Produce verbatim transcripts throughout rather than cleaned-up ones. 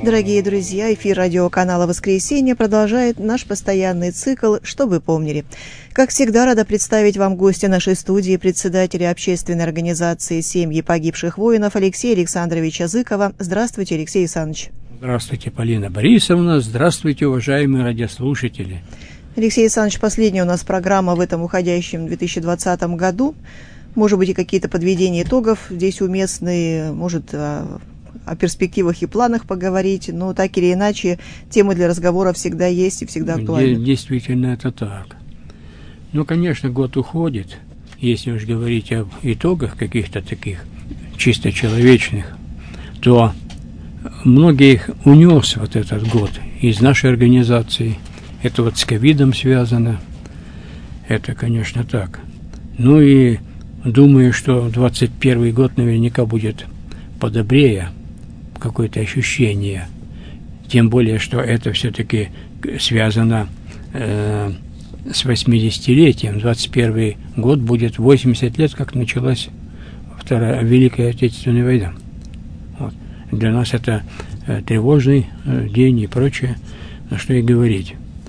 Дорогие друзья, эфир радиоканала «Воскресенье» продолжает наш постоянный цикл «Что вы помнили?». Как всегда, рада представить вам гостя нашей студии, председателя общественной организации «Семьи погибших воинов» Алексея Александровича Зыкова. Здравствуйте, Алексей Александрович. Здравствуйте, Полина Борисовна. Здравствуйте, уважаемые радиослушатели. Алексей Александрович, последняя у нас программа в этом уходящем две тысячи двадцатом году. Может быть, и какие-то подведения итогов здесь уместные, может, о перспективах и планах поговорить, но так или иначе темы для разговора всегда есть и всегда актуальны. Действительно, это так. Ну, конечно, год уходит, если уж говорить об итогах каких-то таких чисто человечных, то многих унес вот этот год из нашей организации. Это вот с ковидом связано, это, конечно, так. Ну и думаю, что двадцать первый год наверняка будет подобрее, какое-то ощущение, тем более, что это все-таки связано э, с восьмидесятилетием. двадцать первый год будет восемьдесят лет, как началась Вторая Великая Отечественная война. Вот. Для нас это э, тревожный э, день и прочее, на что и говорить.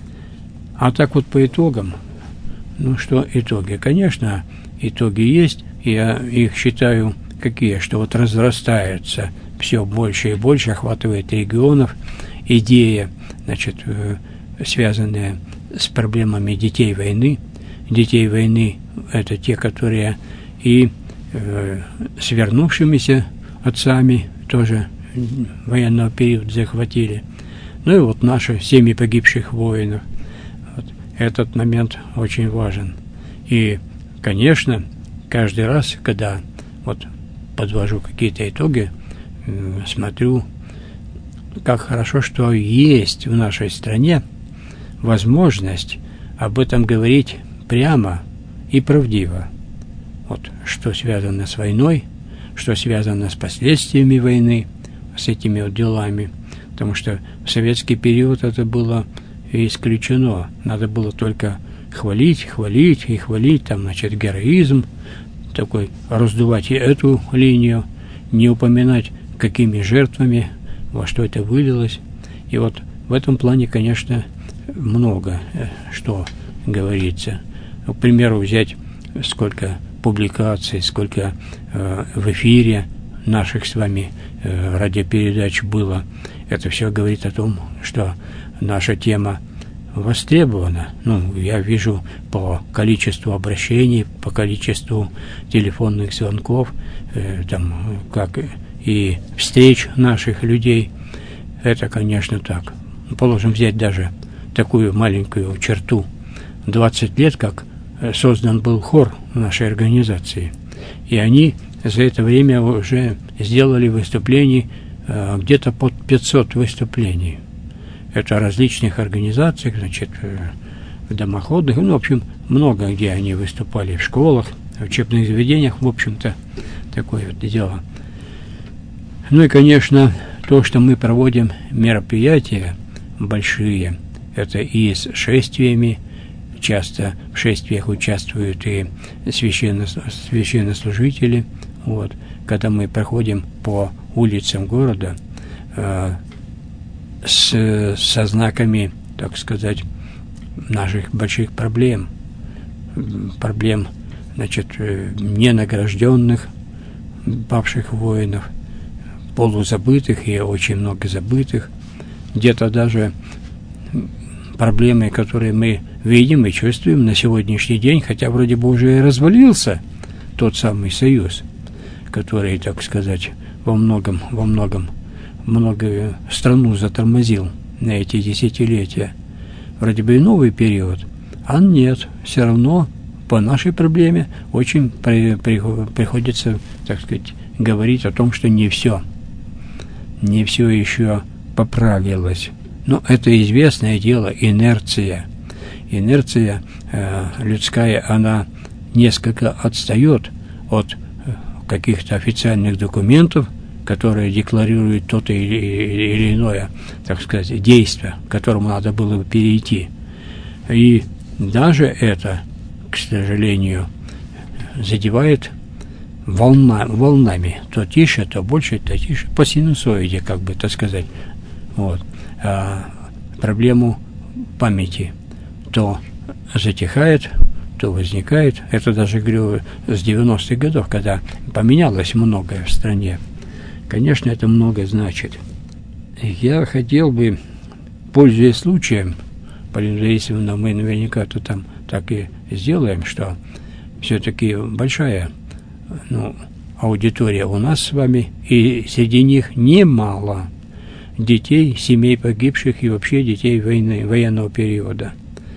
А так вот по итогам, ну что итоги? Конечно, итоги есть, я их считаю какие, что вот разрастаются все больше и больше, охватывает регионов идея, значит, э, связанная с проблемами детей войны. Детей войны – это те, которые и э, с вернувшимися отцами тоже военного периода захватили. Ну и вот наши семьи погибших воинов. Вот. Этот момент очень важен. И, конечно, каждый раз, когда вот подвожу какие-то итоги, смотрю, как хорошо, что есть в нашей стране возможность об этом говорить прямо и правдиво. Вот что связано с войной, что связано с последствиями войны, с этими вот делами. Потому что в советский период это было исключено. Надо было только хвалить, хвалить и хвалить, там, значит, героизм, такой раздувать и эту линию, не упоминать, какими жертвами, во что это вылилось. И вот в этом плане, конечно, много что говорится. К примеру, взять, сколько публикаций, сколько э, в эфире наших с вами э, радиопередач было. Это все говорит о том, что наша тема востребована. Ну, я вижу по количеству обращений, по количеству телефонных звонков, э, там, как и встреч наших людей. Это, конечно, так. Положим, взять даже такую маленькую черту. двадцать лет, как создан был хор в нашей организации. И они за это время уже сделали выступлений э, где-то под пятьсот выступлений. Это различных организаций, значит, в домоходах, ну, в общем, много где они выступали, в школах, в учебных заведениях, в общем-то, такое вот дело. Ну и, конечно, то, что мы проводим мероприятия большие, это и с шествиями, часто в шествиях участвуют и священно, священнослужители, вот, когда мы проходим по улицам города э, с, со знаками, так сказать, наших больших проблем, проблем, значит, ненагражденных павших воинов, полузабытых и очень много забытых, где-то даже проблемы, которые мы видим и чувствуем на сегодняшний день, хотя вроде бы уже и развалился тот самый союз, который, так сказать, во многом, во многом, многое страну затормозил на эти десятилетия. Вроде бы и новый период, а нет, все равно по нашей проблеме очень при, при, приходится, так сказать, говорить о том, что не все, не все еще поправилось. Но это известное дело, инерция. Инерция э, людская, она несколько отстает от э, каких-то официальных документов, которые декларируют то-то или, или иное, так сказать, действие, к которому надо было бы перейти. И даже это, к сожалению, задевает волна, волнами. То тише, то больше, то тише. По синусоиде, как бы, так сказать. вот, а проблему памяти то затихает, то возникает. Это даже, говорю, с девяностых годов, когда поменялось многое в стране. Конечно, это многое значит. Я хотел бы, пользуясь случаем, Полина Раисовна, мы наверняка то там так и сделаем, что все-таки большая, ну, аудитория у нас с вами, и среди них немало детей, семей погибших и вообще детей войны, военного периода.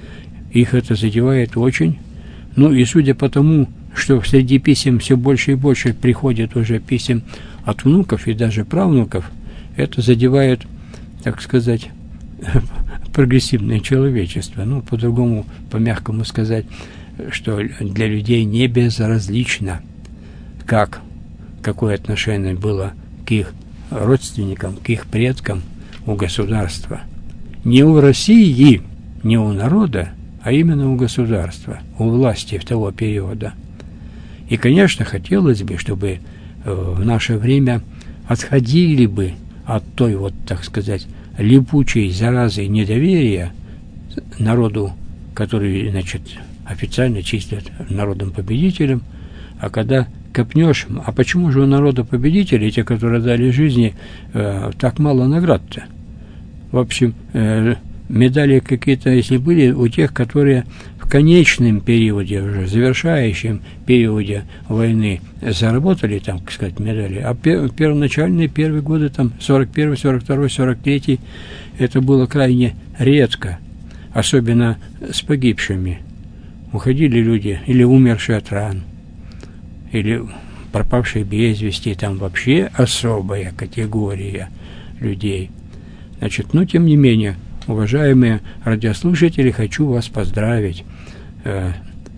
Их это задевает очень. Ну и судя по тому, что среди писем все больше и больше приходит уже писем от внуков и даже правнуков, это задевает, так сказать, прогрессивное человечество. Ну, по-другому, по-мягкому сказать, что для людей не безразлично, как, какое отношение было к их родственникам, к их предкам у государства. Не у России, не у народа, а именно у государства, у власти в того периода. И, конечно, хотелось бы, чтобы в наше время отходили бы от той, вот, так сказать, липучей заразы недоверия народу, который, значит, официально числят народом-победителем, а когда копнешь, а почему же у народа-победителей, те, которые дали жизни, э, так мало наград-то? В общем, э, медали какие-то, если были, у тех, которые в конечном периоде, уже завершающем периоде войны заработали, там, так сказать, медали, а пер, первоначальные первые годы, там, сорок первый, сорок второй, сорок третий, это было крайне редко, особенно с погибшими. Уходили люди, или умершие от ран, или пропавшие без вести, там вообще особая категория людей. Значит, но тем не менее, уважаемые радиослушатели, хочу вас поздравить э,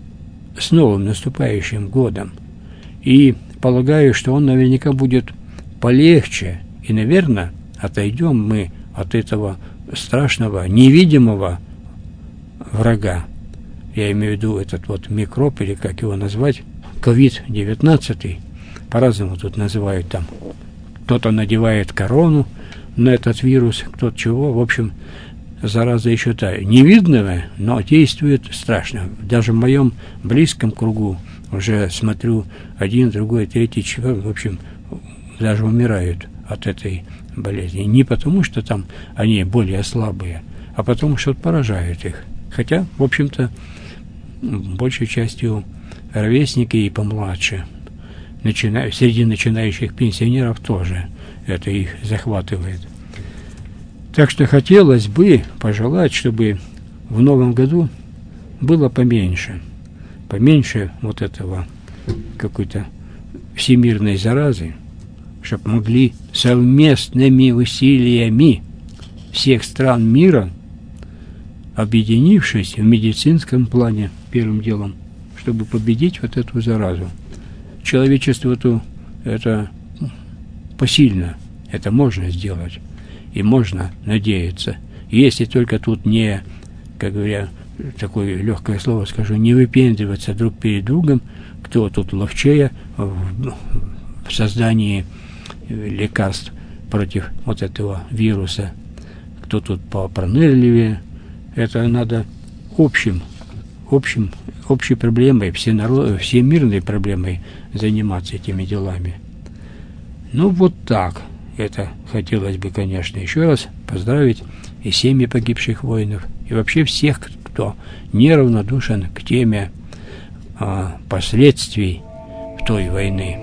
с новым наступающим годом. И полагаю, что он наверняка будет полегче. И, наверное, отойдем мы от этого страшного, невидимого врага. Я имею в виду этот вот микроб, или как его назвать, ковид девятнадцать, по-разному тут называют там. Кто-то надевает корону на этот вирус, кто-то чего. В общем, зараза еще та невидная, но действует страшно. Даже в моем близком кругу уже смотрю, один, другой, третий, четвертый, в общем, даже умирают от этой болезни. Не потому, что там они более слабые, а потому, что поражают их. Хотя, в общем-то, большей частью ровесники и помладше. Начина... Среди начинающих пенсионеров тоже это их захватывает. Так что хотелось бы пожелать, чтобы в новом году было поменьше. Поменьше вот этого какой-то всемирной заразы, чтобы могли совместными усилиями всех стран мира, объединившись в медицинском плане первым делом, чтобы победить вот эту заразу. Человечеству-то это посильно, это можно сделать. И можно надеяться. Если только тут не, как говоря, такое легкое слово скажу, не выпендриваться друг перед другом, кто тут ловчее в, в создании лекарств против вот этого вируса, кто тут попронырливее. Это надо общим, общим, общей проблемой, всенарод, всемирной проблемой заниматься этими делами. Ну, вот так. Это хотелось бы, конечно, еще раз поздравить и семьи погибших воинов, и вообще всех, кто неравнодушен к теме а, последствий той войны.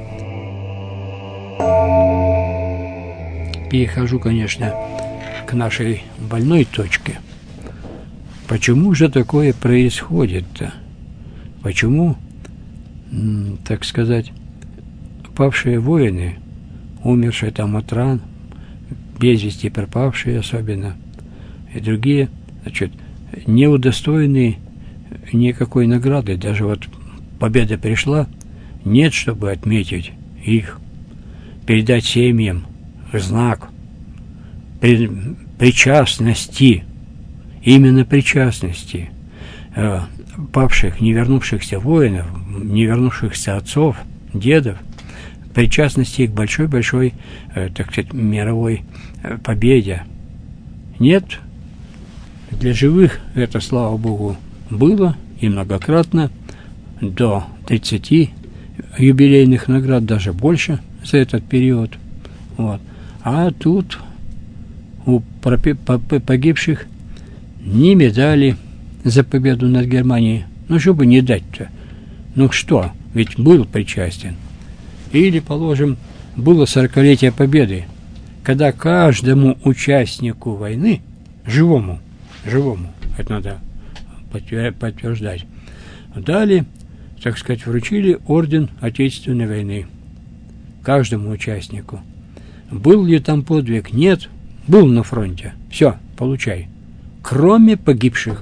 Перехожу, конечно, к нашей больной точке. Почему же такое происходит-то? Почему, так сказать, павшие воины, умершие там от ран, без вести пропавшие особенно, и другие, значит, не удостоены никакой награды. Даже вот победа пришла, нет, чтобы отметить их, передать семьям знак при, причастности, именно причастности э, павших, не вернувшихся воинов, не вернувшихся отцов, дедов, причастности к большой-большой, э, так сказать, мировой э, победе. Нет, для живых это, слава Богу, было и многократно, до тридцати юбилейных наград, даже больше за этот период. Вот. А тут у погибших ни медали за победу над Германией. Ну, что бы не дать-то? Ну что, ведь был причастен. Или, положим, было сорокалетие Победы, когда каждому участнику войны, живому, живому, это надо подтверждать, дали, так сказать, вручили орден Отечественной войны. Каждому участнику. Был ли там подвиг? Нет. Был на фронте. Все, получай. Кроме погибших.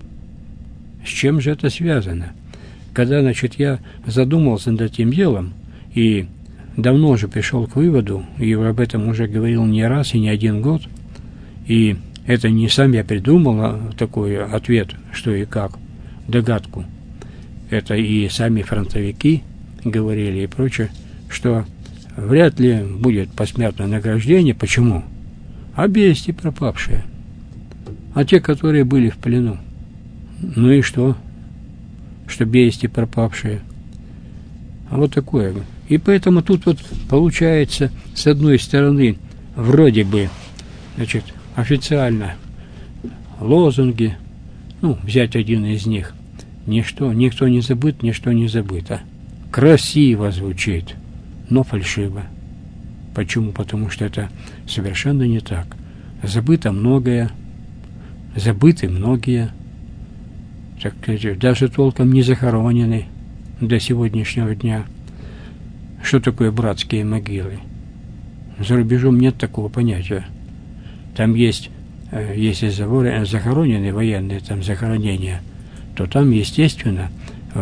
С чем же это связано? Когда, значит, я задумался над этим делом и давно же пришел к выводу, и об этом уже говорил не раз и не один год, и это не сам я придумал, а такой ответ, что и как, догадку. Это и сами фронтовики говорили и прочее, что вряд ли будет посмертное награждение. Почему? А бести пропавшие. А те, которые были в плену. Ну и что? Что бести пропавшие. А вот такое. И поэтому тут вот получается, с одной стороны, вроде бы, значит, официально лозунги, ну, взять один из них. Ничто, никто не забыт, ничто не забыто. Красиво звучит, но фальшиво. Почему? Потому что это совершенно не так. Забыто многое, забыты многие, так сказать, даже толком не захоронены до сегодняшнего дня. Что такое братские могилы? За рубежом нет такого понятия. Там есть, если захоронены военные там захоронения, то там, естественно,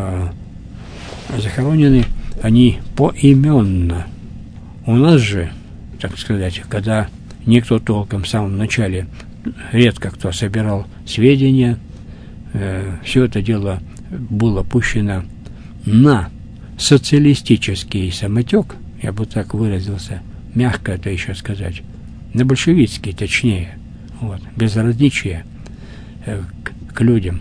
захоронены они поименно. У нас же, так сказать, когда никто толком в самом начале, редко кто собирал сведения, все это дело было пущено на социалистический самотек, я бы так выразился, мягко это еще сказать, на большевистский точнее, вот, безразличие к, к людям.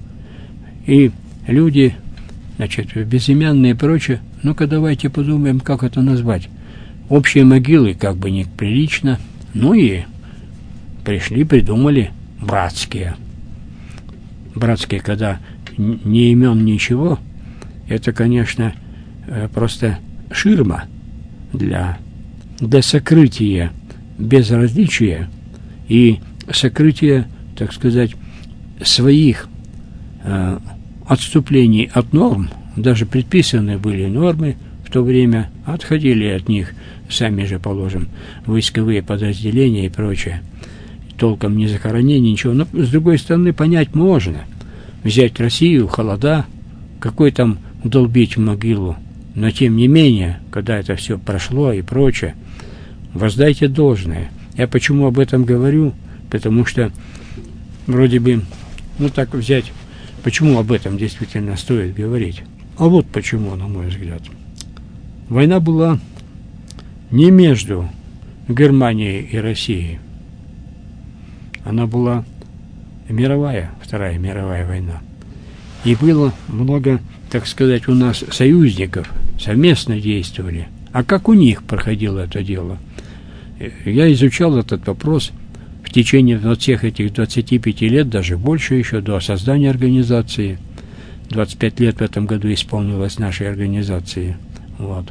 И люди, значит, безымянные и прочее, ну-ка давайте подумаем, как это назвать. Общие могилы как бы неприлично, ну и пришли, придумали братские. Братские, когда не имен ничего, это, конечно, просто ширма для, для сокрытия безразличия и сокрытия, так сказать, своих э, отступлений от норм. Даже предписаны были нормы в то время, отходили от них, сами же, положим, войсковые подразделения и прочее. Толком не захоронение, ничего. Но, с другой стороны, понять можно. Взять Россию, холода, какой там долбить в могилу. Но, тем не менее, когда это все прошло и прочее, воздайте должное. Я почему об этом говорю? Потому что, вроде бы, ну так взять, почему об этом действительно стоит говорить? А вот почему, на мой взгляд. Война была не между Германией и Россией. Она была мировая, Вторая мировая война. И было много, так сказать, у нас союзников, совместно действовали. А как у них проходило это дело? Я изучал этот вопрос в течение вот всех этих двадцати пяти лет, даже больше еще, до создания организации. двадцать пять лет в этом году исполнилось нашей организации. Вот.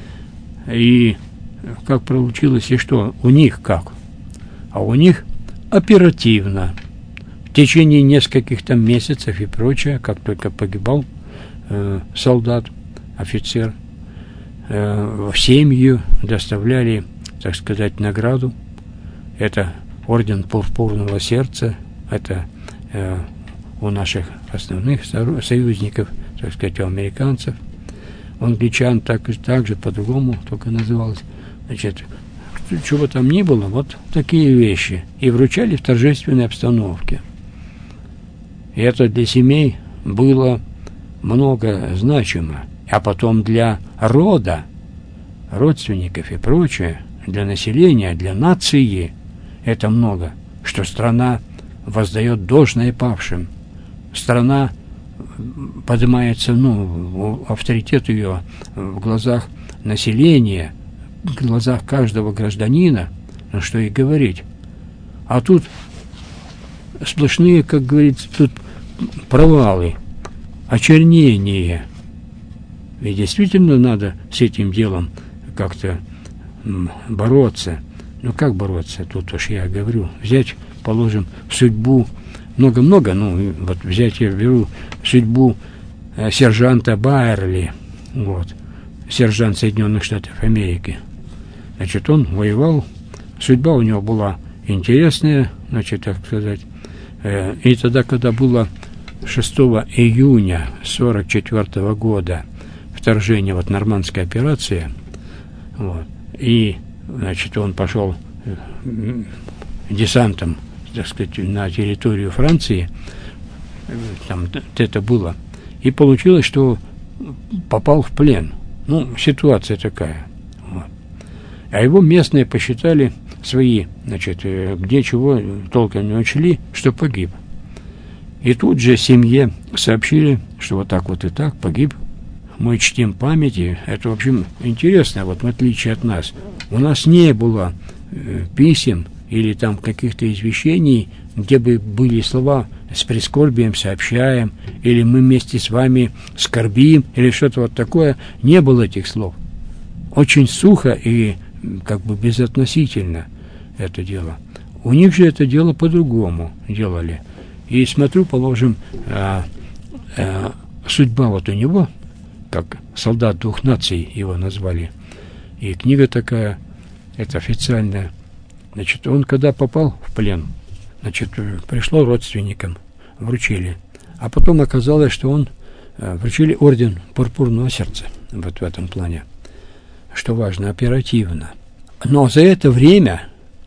И как получилось, и что? У них как? А у них оперативно. В течение нескольких там месяцев и прочее, как только погибал э, солдат, офицер, э, в семью доставляли, так сказать, награду. Это орден Пурпурного сердца, это э, у наших основных союзников, так сказать, у американцев. У англичан так, так же по-другому только называлось. Значит, чего там ни было, вот такие вещи. И вручали в торжественной обстановке. И это для семей было много значимо. А потом для рода, родственников и прочее, для населения, для нации это много что страна воздает должное павшим. Страна поднимается, ну, авторитет ее в глазах населения, в глазах каждого гражданина, ну что и говорить. А тут сплошные, как говорится, тут провалы, очернение. И действительно надо с этим делом как-то бороться. Ну, как бороться? Тут уж я говорю, взять, положим, судьбу, много-много, ну, вот взять, я беру судьбу э, сержанта Байерли, вот, сержант Соединенных Штатов Америки. Значит, он воевал, судьба у него была интересная, значит, так сказать, э, и тогда, когда было шестого июня сорок четвёртого года вторжение, вот, нормандская операция, вот, и, значит, он пошел э, десантом, так сказать, на территорию Франции, там это было, и получилось, что попал в плен. Ну, ситуация такая. Вот. А его местные посчитали свои, значит, где чего толком не учли, что погиб. И тут же семье сообщили, что вот так вот и так погиб. Мы чтим памяти. Это, в общем, интересно, вот в отличие от нас. У нас не было э, писем или там каких-то извещений, где бы были слова «с прискорбием сообщаем», или «мы вместе с вами скорбим», или что-то вот такое. Не было этих слов. Очень сухо и как бы безотносительно это дело. У них же это дело по-другому делали. И смотрю, положим, а, а, судьба вот у него, как солдат двух наций его назвали, и книга такая, это официальная. Значит, он когда попал в плен, значит, пришло родственникам, вручили. А потом оказалось, что он э, вручили орден Пурпурного сердца, вот в этом плане, что важно, оперативно. Но за это время,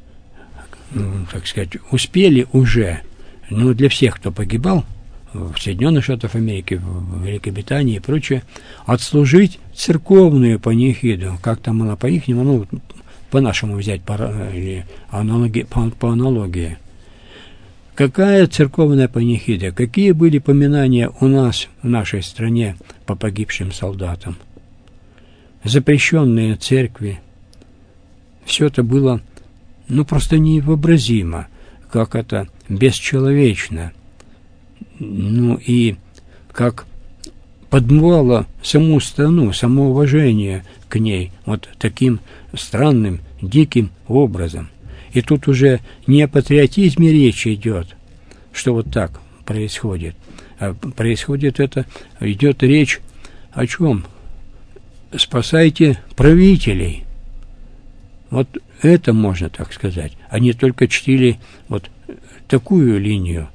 ну, так сказать, успели уже, ну, для всех, кто погибал в Соединенных Штатах Америки, в Великобритании и прочее, отслужить церковную панихиду, как там она по-ихнему, ну, по-нашему взять, по, или аналоги, по, по аналогии. Какая церковная панихида? Какие были поминания у нас, в нашей стране, по погибшим солдатам? Запрещенные церкви. Все это было, ну, просто невообразимо, как это бесчеловечно. Ну, и как подмывало саму страну, самоуважение к ней вот таким странным, диким образом. И тут уже не о патриотизме речь идет, что вот так происходит. А происходит это, идет речь о чем? Спасайте правителей. Вот это можно так сказать. Они только чтили вот такую линию.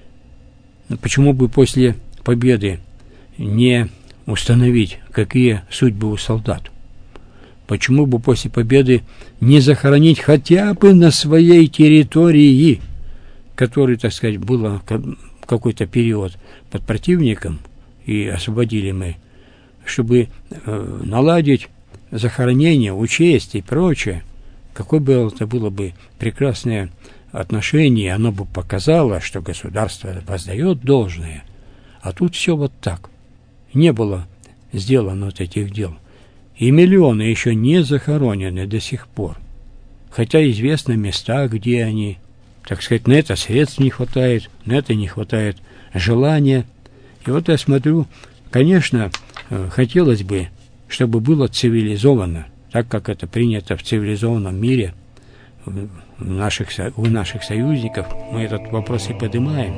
Почему бы после победы не установить, какие судьбы у солдат? Почему бы после победы не захоронить хотя бы на своей территории, которая, так сказать, была какой-то период под противником, и освободили мы, чтобы э, наладить захоронение, учесть и прочее, какое бы это было бы прекрасное отношение, оно бы показало, что государство воздает должное. А тут все вот так. Не было сделано вот этих дел. И миллионы еще не захоронены до сих пор. Хотя известны места, где они. Так сказать, на это средств не хватает, на это не хватает желания. И вот я смотрю, конечно, хотелось бы, чтобы было цивилизованно, так как это принято в цивилизованном мире, в наших, у наших союзников, мы этот вопрос и поднимаем.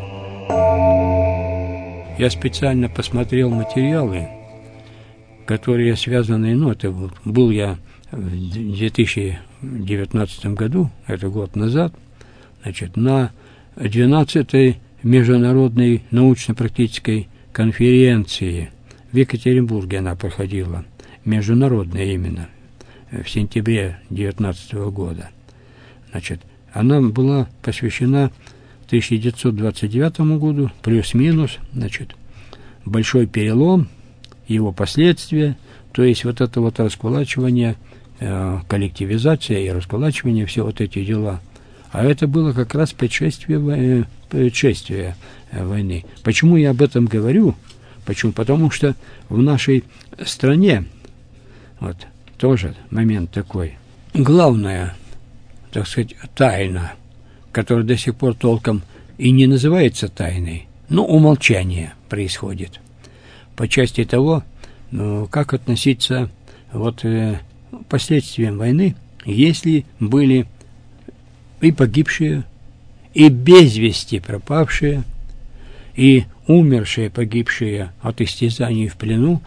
Я специально посмотрел материалы, которые связаны, ну, это был, был я в две тысячи девятнадцатом году, это год назад, значит, на двенадцатой международной научно-практической конференции в Екатеринбурге она проходила, международная именно, в сентябре две тысячи девятнадцатого года. Значит, она была посвящена тысяча девятьсот двадцать девятому году, плюс-минус, значит, большой перелом, его последствия, то есть вот это вот раскулачивание, э, коллективизация и раскулачивание, все вот эти дела. А это было как раз предшествие, предшествие войны. Почему я об этом говорю? Почему? Потому что в нашей стране, вот, тоже момент такой, главная, так сказать, тайна, которая до сих пор толком и не называется тайной, но умолчание происходит по части того, ну, как относиться вот, э, к последствиям войны, если были и погибшие, и без вести пропавшие, и умершие, погибшие от истязаний в плену,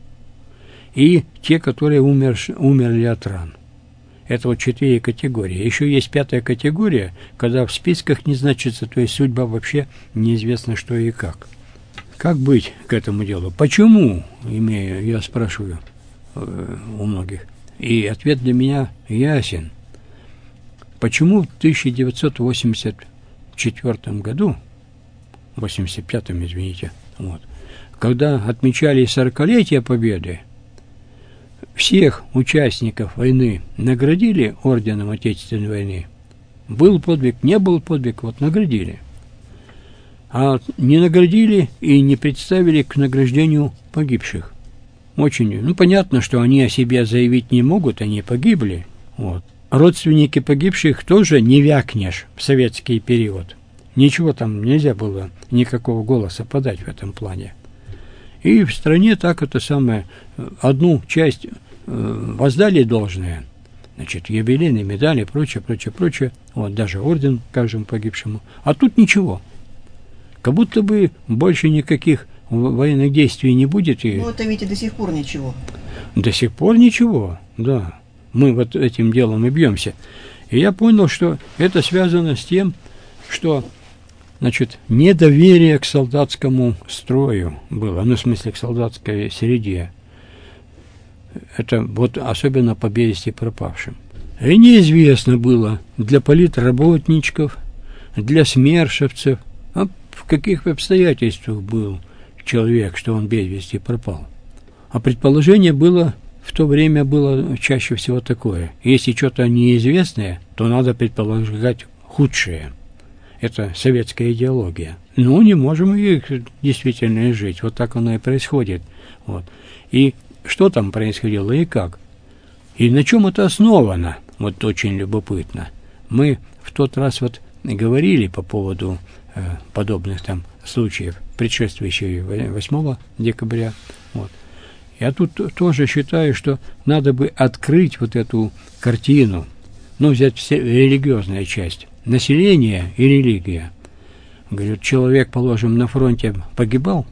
и те, которые умерш, умерли от ран. Это вот четыре категории. Еще есть пятая категория, когда в списках не значится, то есть судьба вообще неизвестно что и как. Как быть к этому делу? Почему, имею, я спрашиваю э, у многих. И ответ для меня ясен. Почему в тысяча девятьсот восемьдесят четвёртом году, восемьдесят пятом, извините, вот, когда отмечали сорокалетие Победы, всех участников войны наградили орденом Отечественной войны. Был подвиг, не был подвиг, вот наградили. А не наградили и не представили к награждению погибших. Очень, ну, понятно, что они о себе заявить не могут, они погибли. Вот. Родственники погибших тоже не вякнешь в советский период. Ничего там нельзя было, никакого голоса подать в этом плане. И в стране так это самое, одну часть э, воздали должное, значит, юбилейные медали, прочее, прочее, прочее, вот, даже орден, скажем, погибшему. А тут ничего. Как будто бы больше никаких военных действий не будет. И... Ну, это ведь и до сих пор ничего. До сих пор ничего, да. Мы вот этим делом и бьемся. И я понял, что это связано с тем, что, значит, недоверие к солдатскому строю было, ну, в смысле, к солдатской среде. Это вот особенно по без пропавшим. И неизвестно было для политработничков, для смершевцев, а в каких обстоятельствах был человек, что он без вести пропал. А предположение было, в то время было чаще всего такое. Если что-то неизвестное, то надо предполагать худшее. Это советская идеология. Ну, не можем их действительно жить. Вот так оно и происходит. Вот. И что там происходило и как? И на чем это основано? Вот очень любопытно. Мы в тот раз вот говорили по поводу э, подобных там случаев, предшествующих восьмого декабря. Вот. Я тут тоже считаю, что надо бы открыть вот эту картину, ну, взять все, религиозная часть. Население и религия. Говорят, человек, положим, на фронте погибал,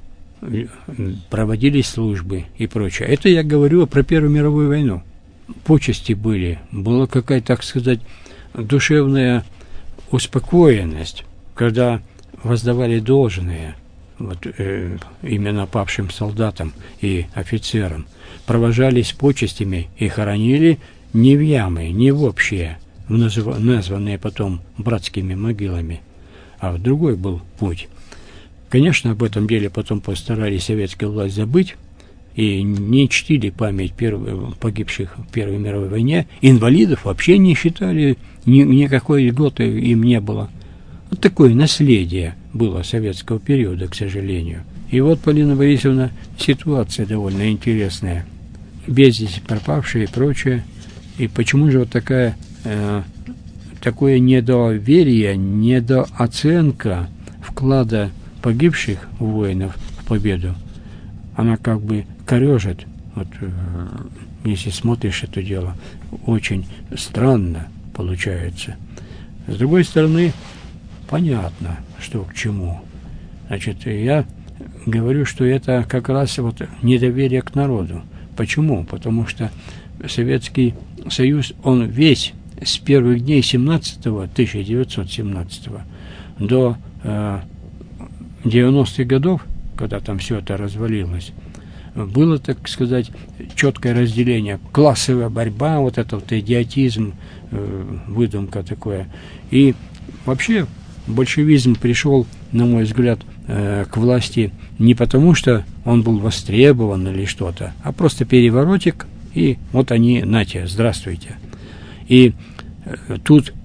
проводились службы и прочее. Это я говорю про Первую мировую войну. Почести были, была какая-то, так сказать, душевная успокоенность, когда воздавали должное вот, э, именно павшим солдатам и офицерам, провожались почестями и хоронили не в ямы, не в общие, названные потом братскими могилами, а в другой был путь. Конечно, об этом деле потом постарались советская власть забыть и не чтили память первых, погибших в Первой мировой войне. Инвалидов вообще не считали, ни, никакой льготы им не было. Вот такое наследие было советского периода, к сожалению. И вот, Полина Борисовна, ситуация довольно интересная. Без вести пропавшие и прочее. И почему же вот такая, э, такое недоверие, недооценка вклада погибших воинов в победу, она как бы корежит, вот, э, если смотришь это дело, очень странно получается. С другой стороны, понятно, что к чему. Значит, я говорю, что это как раз вот недоверие к народу. Почему? Потому что Советский Союз, он весь с первых дней семнадцатого, тысяча девятьсот семнадцатого до э, девяностых годов, когда там все это развалилось, было, так сказать, четкое разделение, классовая борьба, вот этот вот идиотизм, э, выдумка такое. И вообще большевизм пришел, на мой взгляд, э, к власти не потому, что он был востребован или что-то, а просто переворотик, и вот они, нате, здравствуйте. И э, тут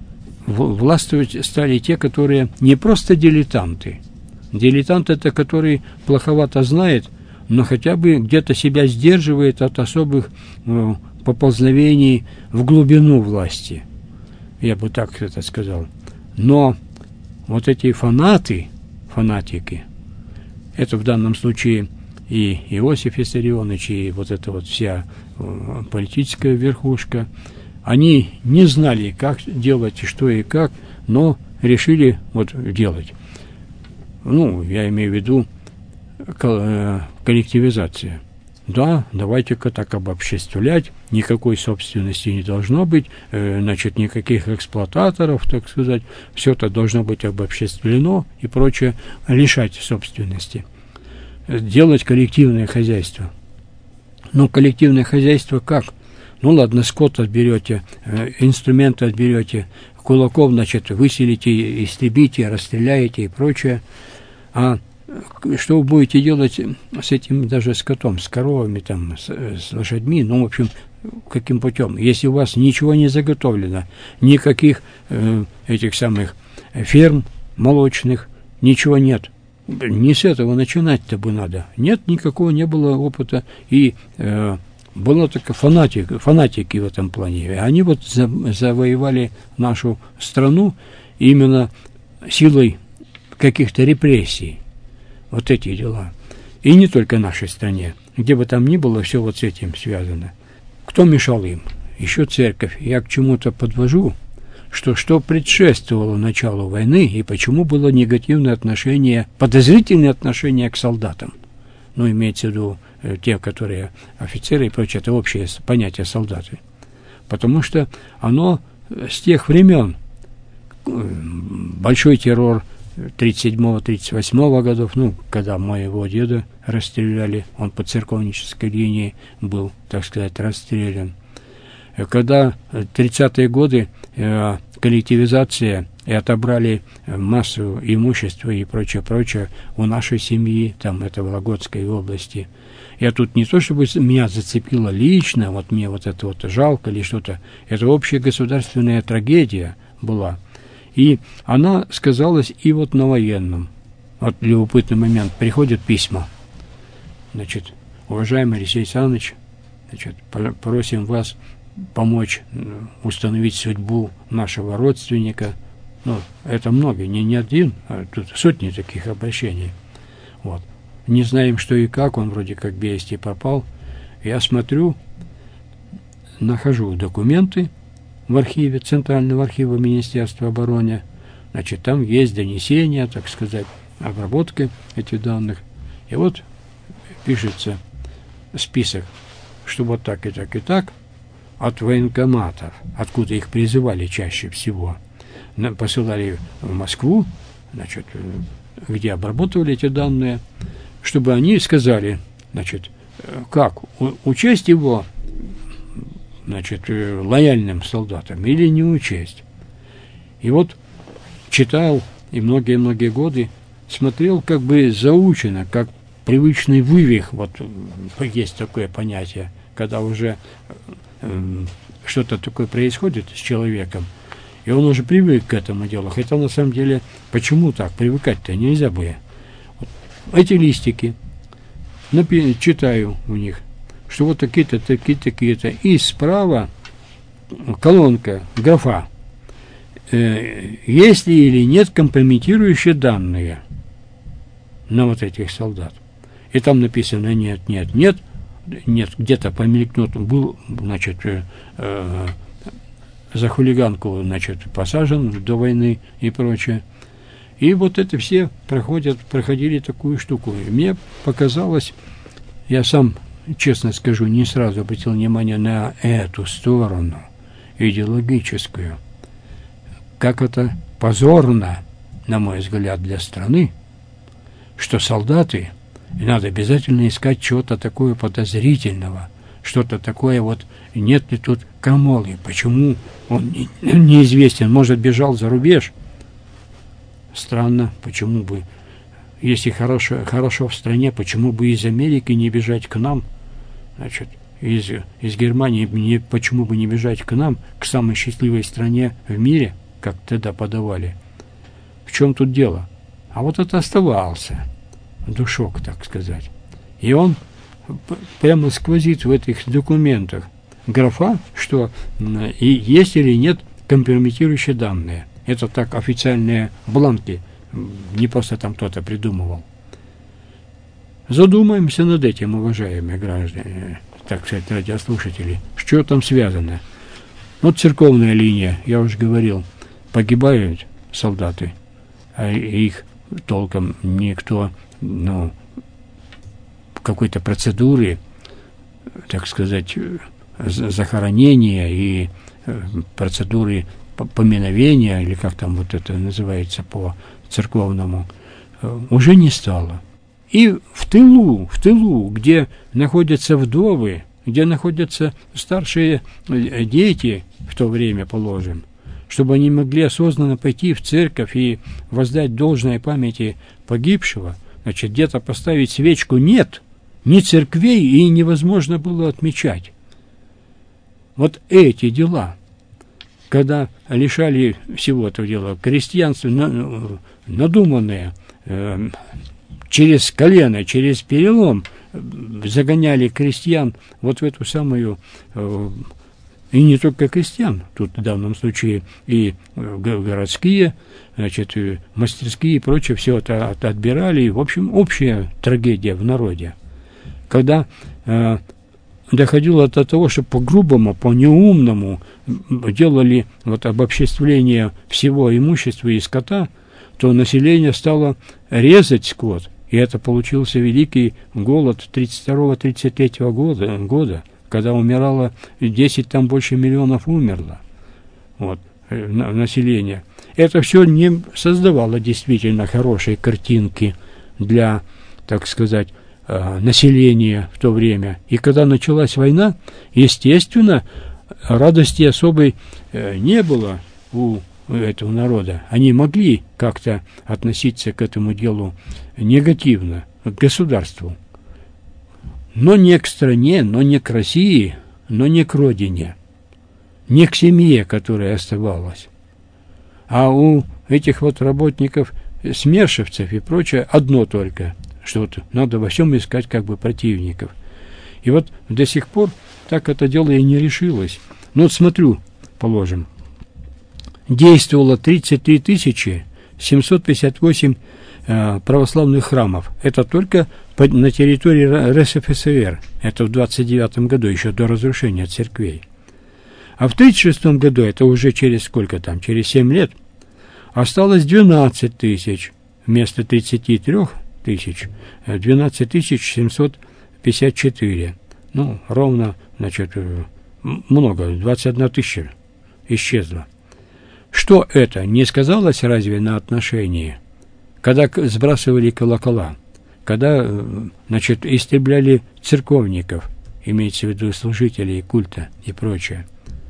властвовать стали те, которые не просто дилетанты. Дилетант – это который плоховато знает, но хотя бы где-то себя сдерживает от особых э, поползновений в глубину власти. Я бы так это сказал. Но вот эти фанаты, фанатики, это в данном случае и Иосиф Виссарионович, и вот эта вот вся э, политическая верхушка, они не знали, как делать, что и как, но решили вот делать. Ну, я имею в виду коллективизация. Да, давайте-ка так обобществлять, никакой собственности не должно быть, э, значит, никаких эксплуататоров, так сказать, все это должно быть обобществлено и прочее, лишать собственности. Делать коллективное хозяйство. Но коллективное хозяйство как? Ну ладно, скот отберете, э, инструменты отберете, кулаков, значит, выселите, истребите, расстреляете и прочее. А что вы будете делать с этим даже скотом, с коровами, там, с, с лошадьми, ну, в общем, каким путем? Если у вас ничего не заготовлено, никаких э, этих самых ферм молочных, ничего нет. Не с этого начинать-то бы надо. Нет, никакого не было опыта. И э, была такая фанатик, фанатики в этом плане. Они вот за, завоевали нашу страну именно силой каких-то репрессий. Вот эти дела. И не только в нашей стране. Где бы там ни было, все вот с этим связано. Кто мешал им? Еще церковь. Я к чему-то подвожу, что что предшествовало началу войны и почему было негативное отношение, подозрительное отношение к солдатам. Ну, имеется в виду э, те, которые офицеры и прочее, это общее понятие солдаты. Потому что оно с тех времен, э, большой террор тридцать седьмого — тридцать восьмого годов, ну, когда моего деда расстреляли, он по церковнической линии был, так сказать, расстрелян. Когда тридцатые годы э, коллективизация и отобрали массу имущества и прочее, прочее у нашей семьи, там, это в Вологодской области. Я тут не то, чтобы меня зацепило лично, вот мне вот это вот жалко или что-то, это общая государственная трагедия была. И она сказалась и вот на военном. Вот любопытный момент. Приходят письма. Значит, уважаемый Алексей Александрович, значит, просим вас помочь установить судьбу нашего родственника. Ну, это много, не, не один, а тут сотни таких обращений. Вот. Не знаем, что и как, он вроде как без вести попал. Я смотрю, нахожу документы в архиве, Центрального архива Министерства обороны. Значит, там есть донесения, так сказать, обработка этих данных. И вот пишется список, что вот так и так и так от военкоматов, откуда их призывали чаще всего, посылали в Москву, значит, где обработывали эти данные, чтобы они сказали, значит, как учесть его, значит, лояльным солдатам или не учесть. И вот читал и многие-многие годы смотрел как бы заучено, как привычный вывих, вот есть такое понятие, когда уже э, что-то такое происходит с человеком, и он уже привык к этому делу. Хотя на самом деле, почему так? Привыкать-то нельзя бы. Вот эти листики, напи- читаю в них, что вот такие-то, такие-то, такие-то. И справа колонка, графа. Э, есть ли или нет компрометирующие данные на вот этих солдат. И там написано нет, нет, нет. Нет, где-то помелькнут, был, значит, э, э, за хулиганку, значит, посажен до войны и прочее. И вот это все проходят, проходили такую штуку. И мне показалось, я сам, честно скажу, не сразу обратил внимание на эту сторону идеологическую. Как это позорно, на мой взгляд, для страны, что солдаты, и надо обязательно искать чего-то такое подозрительного, что-то такое вот, нет ли тут Камолы, почему он не, неизвестен, может, бежал за рубеж. Странно, почему бы, если хорошо, хорошо в стране, почему бы из Америки не бежать к нам, значит, из, из Германии не, почему бы не бежать к нам, к самой счастливой стране в мире, как тогда подавали. В чем тут дело? А вот это оставался душок, так сказать. И он прямо сквозит в этих документах. Графа, что и есть или нет компрометирующие данные. Это так официальные бланки, не просто там кто-то придумывал. Задумаемся над этим, уважаемые граждане, так сказать, радиослушатели, что там связано. Вот церковная линия, я уже говорил, погибают солдаты, а их толком никто, ну, какой-то процедуры, так сказать, захоронения и процедуры поминовения, или как там вот это называется по церковному, уже не стало. И в тылу, в тылу, где находятся вдовы, где находятся старшие дети, в то время, положим, чтобы они могли осознанно пойти в церковь и воздать должное памяти погибшего, значит, где-то поставить свечку нет, ни церквей, и невозможно было отмечать. Вот эти дела, когда лишали всего этого дела, крестьянство надуманное, э, через колено, через перелом загоняли крестьян вот в эту самую, э, и не только крестьян, тут в данном случае и городские, значит, и мастерские и прочее, все это отбирали, и, в общем, общая трагедия в народе. Когда э, доходило до того, что по-грубому, по-неумному делали вот обобществление всего имущества и скота, то население стало резать скот, и это получился великий голод тридцать второго тридцать третьего года, года, когда умирало десять, там больше миллионов умерло, вот, население. Это все не создавало действительно хорошей картинки для, так сказать, населения в то время. И когда началась война, естественно, радости особой не было у этого народа. Они могли как-то относиться к этому делу негативно, к государству. Но не к стране, но не к России, но не к родине, не к семье, которая оставалась. А у этих вот работников, смершевцев и прочее, одно только, что вот надо во всем искать как бы противников. И вот до сих пор так это дело и не решилось. Ну вот смотрю, положим, действовало тридцать три тысячи семьсот пятьдесят восемь э, православных храмов. Это только под, на территории РСФСР. Это в двадцать девятом году, еще до разрушения церквей. А в тридцать шестом году, это уже через сколько там, через семь лет, осталось двенадцать тысяч вместо тридцати трёх тысяч, двенадцать тысяч семьсот пятьдесят четыре. Ну, ровно, значит, много, двадцать одна тысяча исчезла. Что это? Не сказалось разве на отношении? Когда сбрасывали колокола, когда, значит, истребляли церковников, имеется в виду служителей культа и прочее.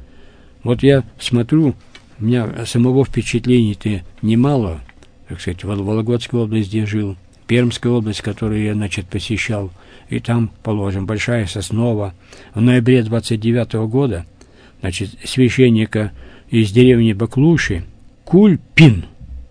Вот я смотрю, у меня самого впечатлений-то немало, так сказать, в Вологодской области жил, Пермская область, которую я, значит, посещал, и там, положим, Большая Соснова. В ноябре двадцать девятого года, значит, священника из деревни Баклуши Кульпин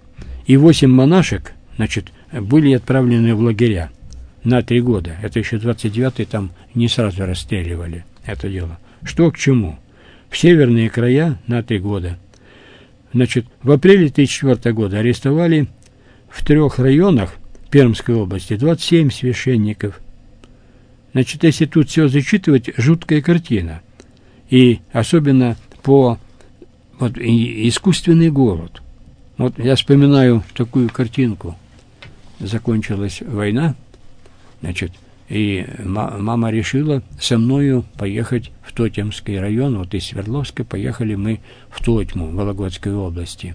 и восемь монашек, значит, были отправлены в лагеря на три года. Это еще двадцать девятый, там не сразу расстреливали это дело. Что к чему? В северные края на три года. Значит, в апреле тридцать четвёртого года арестовали в трех районах Пермской области двадцать семь священников. Значит, если тут все зачитывать, жуткая картина. И особенно по вот, и, искусственный голод. Вот я вспоминаю такую картинку. Закончилась война, значит, и мама решила со мною поехать в Тотемский район, вот из Свердловска поехали мы в Тотьму, Вологодской области.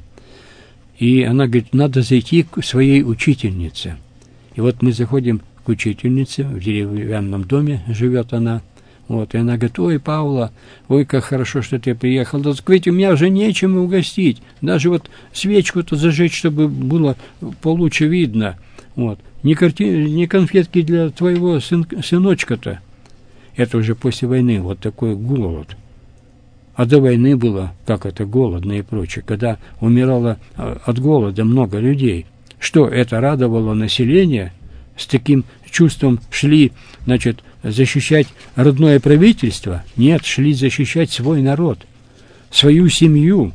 И она говорит, надо зайти к своей учительнице. И вот мы заходим к учительнице, в деревянном доме живет она. Вот, и она говорит, ой, Павла, ой, как хорошо, что ты приехал. Да, ведь у меня уже нечем угостить. Даже вот свечку-то зажечь, чтобы было получше видно. Вот. Не, карти... не конфетки для твоего сын... сыночка-то. Это уже после войны, вот такой голод. А до войны было, как это, голодно и прочее, когда умирало от голода много людей. Что это радовало население? С таким чувством шли, значит, защищать родное правительство? Нет, шли защищать свой народ, свою семью.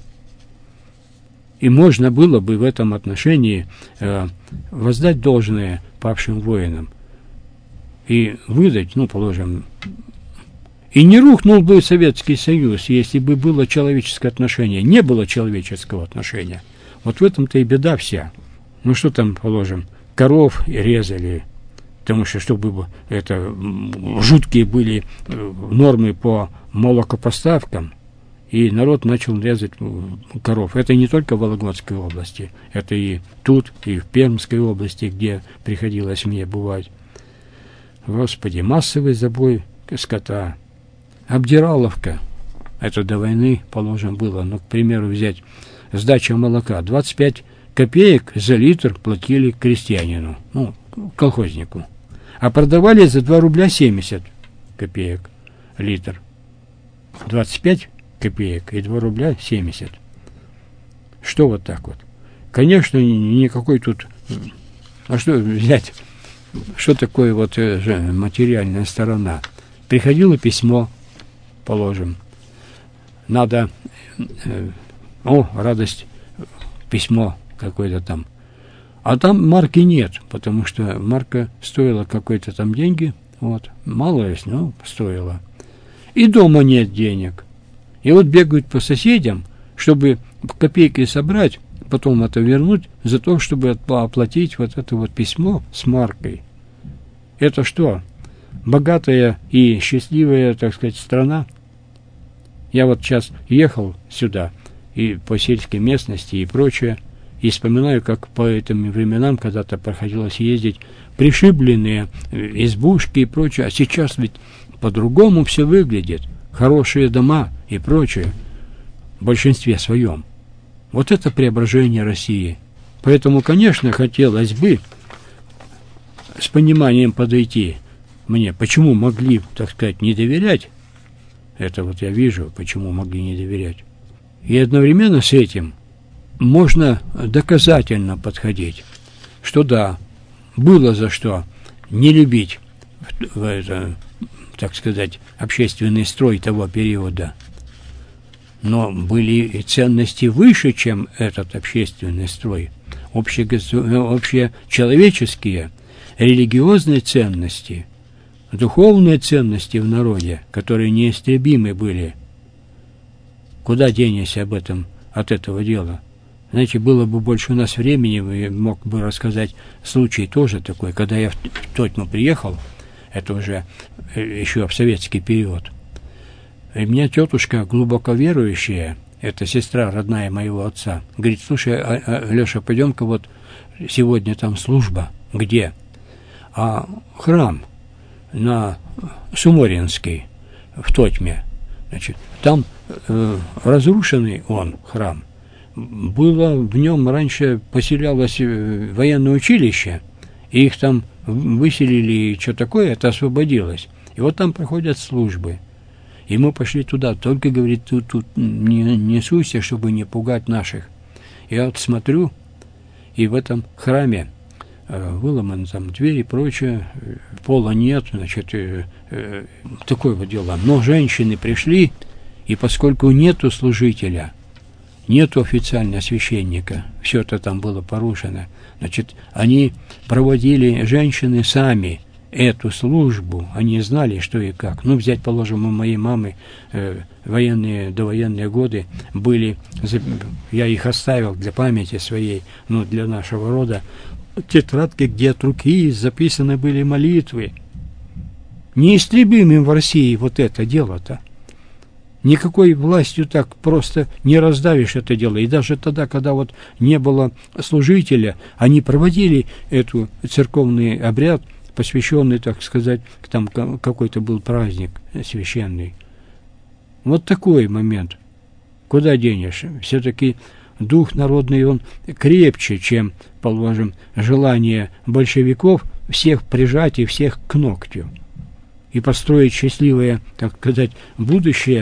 И можно было бы в этом отношении э, воздать должное павшим воинам и выдать, ну, положим, и не рухнул бы Советский Союз, если бы было человеческое отношение. Не было человеческого отношения. Вот в этом-то и беда вся. Ну, что там, положим, коров резали, потому что, чтобы это жуткие были нормы по молокопоставкам, и народ начал резать коров. Это не только в Вологодской области, это и тут, и в Пермской области, где приходилось мне бывать. Господи, массовый забой скота. Обдираловка. Это до войны, положим, было. Ну, к примеру, взять сдача молока. двадцать пять копеек за литр платили крестьянину, ну, колхознику. А продавали за два рубля семьдесят копеек литр. двадцать пять копеек и два рубля семьдесят. Что вот так вот? Конечно, никакой тут... А что взять? Что такое вот материальная сторона? Приходило письмо, положим. Надо... О, радость, письмо какое-то там. А там марки нет, потому что марка стоила какой-то там деньги. Вот. Мало ли, но стоила. И дома нет денег. И вот бегают по соседям, чтобы копейки собрать, потом это вернуть, за то, чтобы оплатить вот это вот письмо с маркой. Это что? Богатая и счастливая, так сказать, страна? Я вот сейчас ехал сюда, и по сельской местности, и прочее, и вспоминаю, как по этим временам когда-то приходилось ездить, пришибленные избушки и прочее, а сейчас ведь по-другому все выглядит. Хорошие дома и прочее, в большинстве своем. Вот это преображение России. Поэтому, конечно, хотелось бы с пониманием подойти мне, почему могли, так сказать, не доверять. Это вот я вижу, почему могли не доверять. И одновременно с этим можно доказательно подходить, что да, было за что не любить в это, так сказать, общественный строй того периода. Но были и ценности выше, чем этот общественный строй. Общечеловеческие, религиозные ценности, духовные ценности в народе, которые неистребимы были. Куда денешься об этом, от этого дела? Знаете, было бы больше у нас времени, я мог бы рассказать случай тоже такой, когда я в Тотьму приехал, это уже еще в советский период. И меня тетушка, глубоко верующая, это сестра родная моего отца, говорит: слушай, а, а, Леша, пойдем-ка вот сегодня там служба. Где? А храм на Суморинский, в Тотьме. Значит, там э, разрушенный он храм. Было в нем раньше поселялось военное училище, и их там выселили, и что такое, это освободилось. И вот там проходят службы. И мы пошли туда. Только, говорит, тут, тут не, не суйся, чтобы не пугать наших. Я вот смотрю, и в этом храме э, выломаны там двери и прочее, пола нет, значит, э, э, такое вот дело. Но женщины пришли, и поскольку нету служителя, нету официального священника, все это там было порушено, значит, они проводили, женщины сами, эту службу, они знали, что и как. Ну, взять, положим, у моей мамы э, военные, довоенные годы были, я их оставил для памяти своей, ну, для нашего рода, тетрадки, где от руки записаны были молитвы. Неистребимым в России вот это дело-то. Никакой властью так просто не раздавишь это дело. И даже тогда, когда вот не было служителя, они проводили эту церковный обряд, посвященный, так сказать, там какой-то был праздник священный. Вот такой момент. Куда денешь? Все-таки дух народный, он крепче, чем, положим, желание большевиков всех прижать и всех к ногтю. И построить счастливое, так сказать, будущее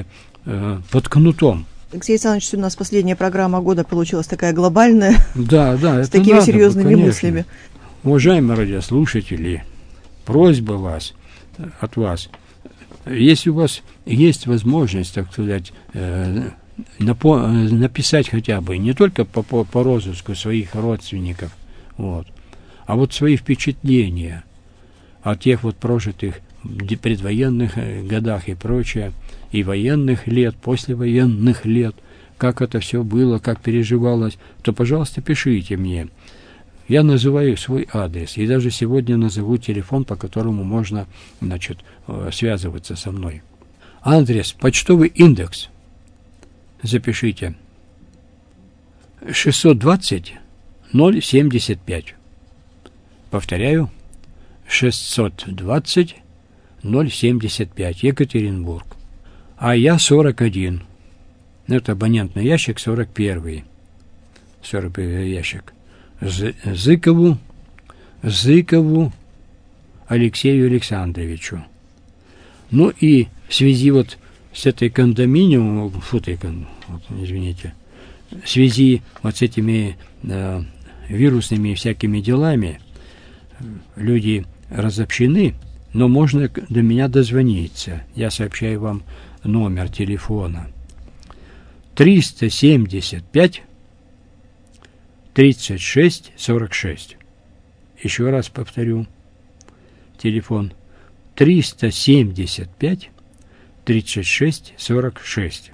э, под кнутом. Алексей Александрович, у нас последняя программа года получилась такая глобальная, да, да, с такими серьезными конечно. мыслями. Уважаемые радиослушатели, просьба вас, от вас, если у вас есть возможность, так сказать, э, напо- написать хотя бы не только по, по, по розыску своих родственников, вот, а вот свои впечатления о тех вот прожитых предвоенных годах и прочее, и военных лет, послевоенных лет, как это все было, как переживалось, то, пожалуйста, пишите мне. Я называю свой адрес, и даже сегодня назову телефон, по которому можно, значит, связываться со мной. Адрес, почтовый индекс, запишите, шестьсот двадцать ноль семьдесят пять. Повторяю, шестьсот двадцать ноль семьдесят пять, Екатеринбург. А я сорок один. Это абонентный ящик сорок первый. сорок первый ящик. Зыкову, Зыкову Алексею Александровичу. Ну и в связи вот с этой кондоминиумом, фу, ты, вот, извините, в связи вот с этими э, вирусными всякими делами люди разобщены, но можно до меня дозвониться. Я сообщаю вам номер телефона. триста семьдесят пять тридцать шесть сорок шесть. Еще раз повторю. Телефон триста семьдесят пять тридцать шесть сорок шесть.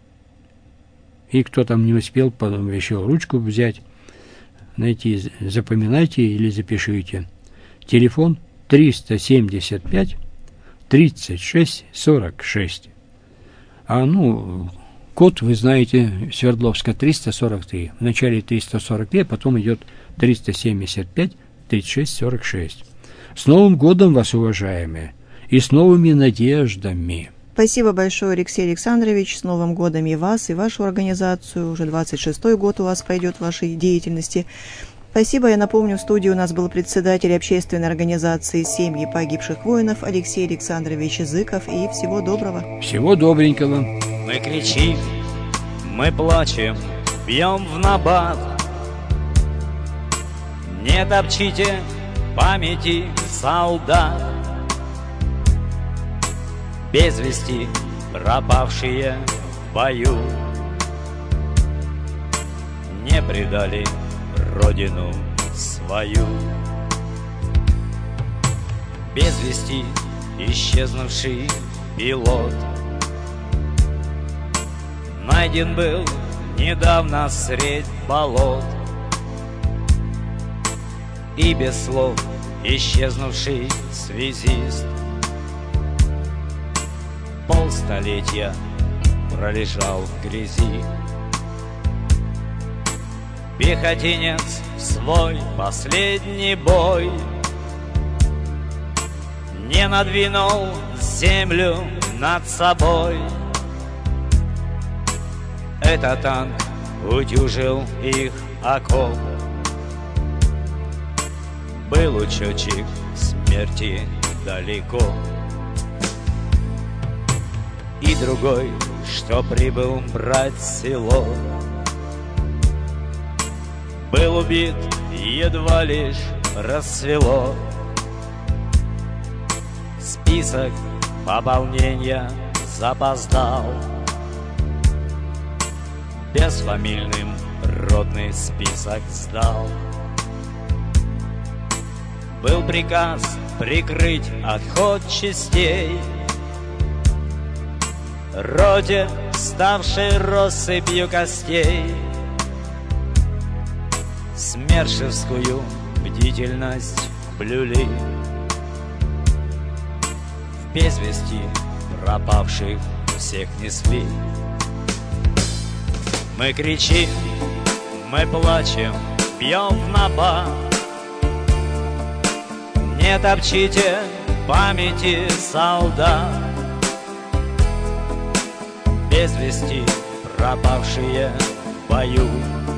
И кто там не успел, потом еще ручку взять, найти, запоминайте или запишите. Телефон триста семьдесят пять тридцать шесть сорок шесть. А ну, код, вы знаете, Свердловска триста сорок три. В начале триста сорок три, а потом идет триста семьдесят пять тридцать шесть сорок шесть. С Новым годом вас, уважаемые, и с новыми надеждами. Спасибо большое, Алексей Александрович. С Новым годом и вас, и вашу организацию. Уже двадцать шестой год у вас пойдет в вашей деятельности. Спасибо. Я напомню, в студии у нас был председатель общественной организации «Семьи погибших воинов» Алексей Александрович Зыков. И всего доброго. Всего добренького. Мы кричим, мы плачем, бьем в набат. Не топчите памяти солдат. Без вести пропавшие в бою не предали родину свою. Без вести исчезнувший пилот найден был недавно средь болот. И без слов исчезнувший связист полстолетия пролежал в грязи. Пехотинец в свой последний бой не надвинул землю над собой. Этот танк утюжил их окоп. Был учетчик смерти далеко. И другой, что прибыл брать село, был убит, едва лишь рассвело. Список пополнения запоздал. Безфамильным родный список сдал. Был приказ прикрыть отход частей роте, ставшей россыпью костей. Смершевскую бдительность блюли. В без вести пропавших всех несли. Мы кричим, мы плачем, бьем в набат. Не топчите памяти солдат. Без вести пропавшие в бою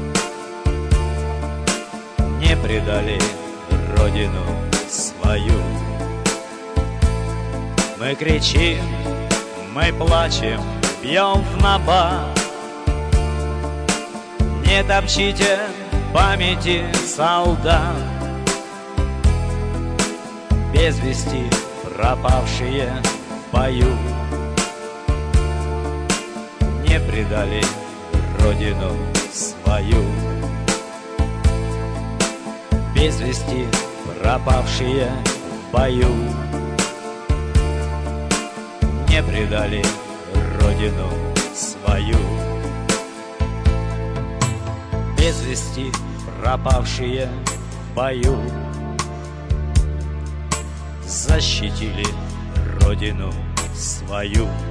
не предали родину свою. Мы кричим, мы плачем, бьем в набат. Не топчите памяти солдат, без вести пропавшие в бою. Не предали родину свою, без вести пропавшие в бою. Не предали родину свою, без вести пропавшие в бою. Защитили родину свою.